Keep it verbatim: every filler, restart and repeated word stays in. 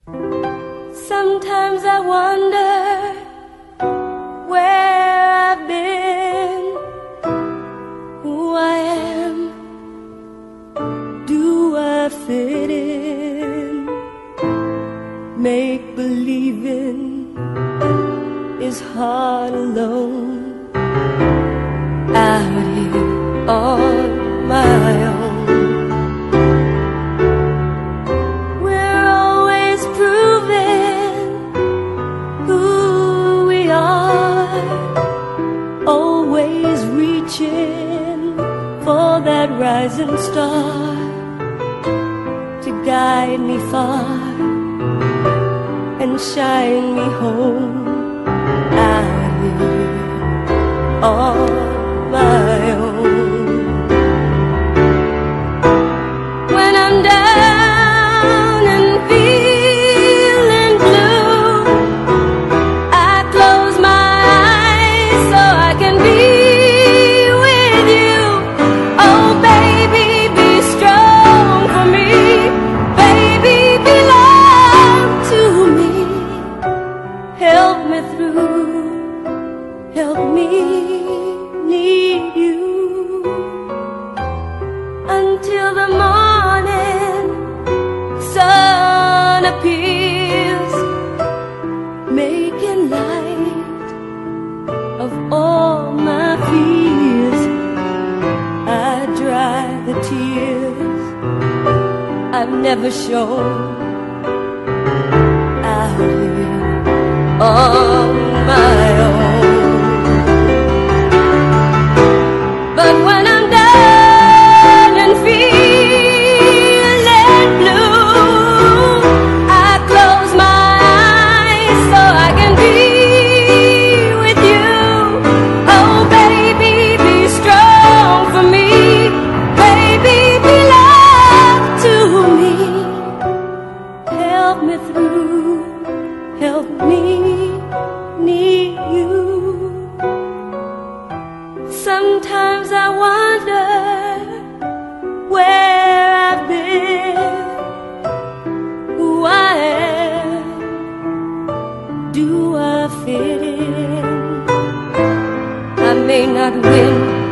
Sometimes I wonder where I've been, who I am, do I fit in? Make believing is hard alone, out here on my own. Always reaching for that rising star to guide me far and shine me home, out here on my own. When I'm down and feeling blue, I close my help me need you until the morning sun appears, making light of all my fears. I dry the tears I've never shown, out here on my own. But when I'm down and feeling blue, I close my eyes so I can be with you. Oh baby, be strong for me. Baby, be love to me. Help me through, help me need you. Sometimes I wonder where I've been, who I am, do I fit in? I may not win,